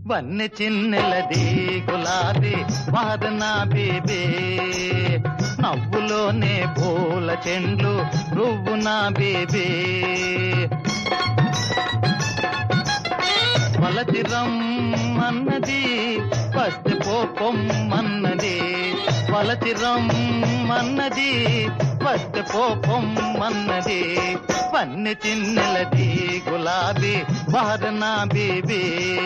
వన్నె చిన్నెలది గులాబీ వాదనా బేబే నవ్వులోనే పూల చెండ్లు నువ్వు నా బేబే వలతిరం అన్నది వస్తే పోపొమ్మన్నది వలతిరం అన్నది వస్తే పోపొమ్మన్నది వన్నె చిన్నెలది గులాబీ వాదనా బేబే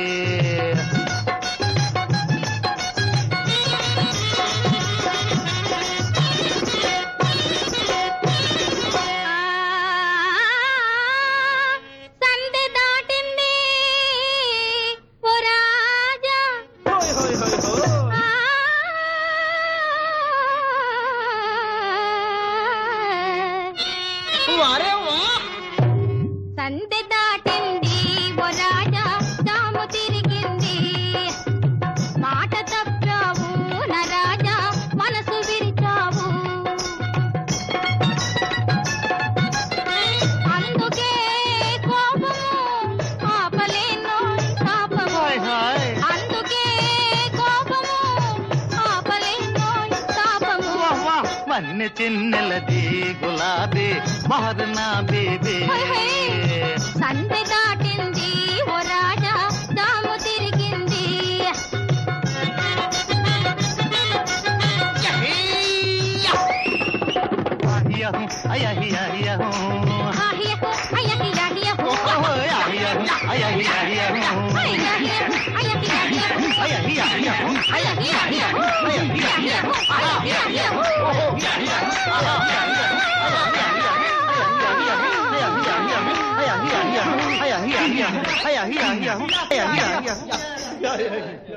సందె దాటింది ఓ రాజా జాము తిరిగింది మాట తప్పావు నా రాజా మనసు విరిచావు అందుకే కోపము ఆపలేను తాపము అందుకే కోపము ఆపలేను తాపము వన్నె చిన్నెలది గులాబీ వాదనా బేబే సందె దాటింది ఓ రాజా జాము తిరిగింది అయ్యా